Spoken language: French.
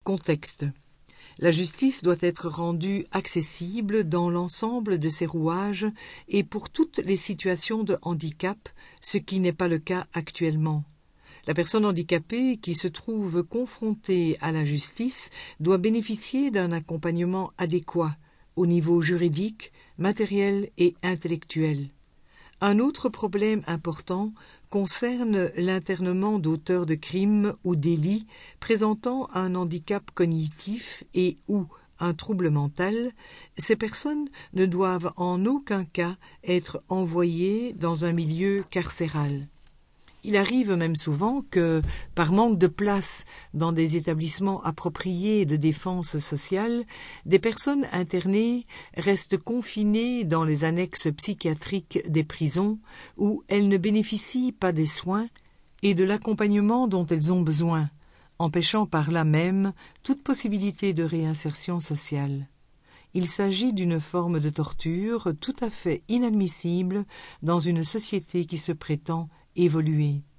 Contexte. La justice doit être rendue accessible dans l'ensemble de ses rouages et pour toutes les situations de handicap, ce qui n'est pas le cas actuellement. La personne handicapée qui se trouve confrontée à la justice doit bénéficier d'un accompagnement adéquat au niveau juridique, matériel et intellectuel. Un autre problème important concerne l'internement d'auteurs de crimes ou délits présentant un handicap cognitif et ou un trouble mental. Ces personnes ne doivent en aucun cas être envoyées dans un milieu carcéral. Il arrive même souvent que, par manque de place dans des établissements appropriés de défense sociale, des personnes internées restent confinées dans les annexes psychiatriques des prisons où elles ne bénéficient pas des soins et de l'accompagnement dont elles ont besoin, empêchant par là même toute possibilité de réinsertion sociale. Il s'agit d'une forme de torture tout à fait inadmissible dans une société qui se prétend évoluer.